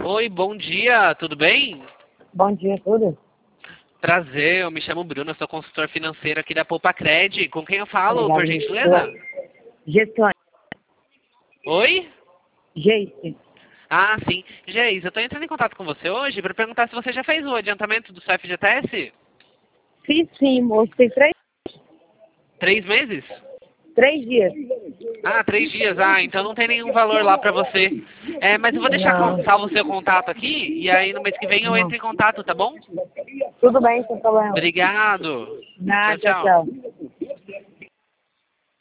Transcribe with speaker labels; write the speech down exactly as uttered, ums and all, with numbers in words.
Speaker 1: Oi, bom dia, tudo bem?
Speaker 2: Bom dia, tudo?
Speaker 1: Prazer, eu me chamo Bruno, eu sou consultor financeiro aqui da Poupa Cred. Com quem eu falo,
Speaker 2: Obrigada.
Speaker 1: por gentileza?
Speaker 2: Gestões.
Speaker 1: Oi?
Speaker 2: Geice.
Speaker 1: Ah, sim. Geis, eu estou entrando em contato com você hoje para perguntar se você já fez o adiantamento do seu F G T S?
Speaker 2: Fiz sim, moço. Tem três,
Speaker 1: Três meses?
Speaker 2: três dias.
Speaker 1: Ah, três dias. Ah, então não tem nenhum valor lá para você. É, mas eu vou deixar
Speaker 2: Não.
Speaker 1: con- salvo o seu contato aqui e aí no mês que vem eu
Speaker 2: Não.
Speaker 1: entro em contato, tá bom?
Speaker 2: Tudo bem, sem problema.
Speaker 1: Obrigado. Tchau,
Speaker 2: Nada,
Speaker 1: tchau.
Speaker 2: tchau.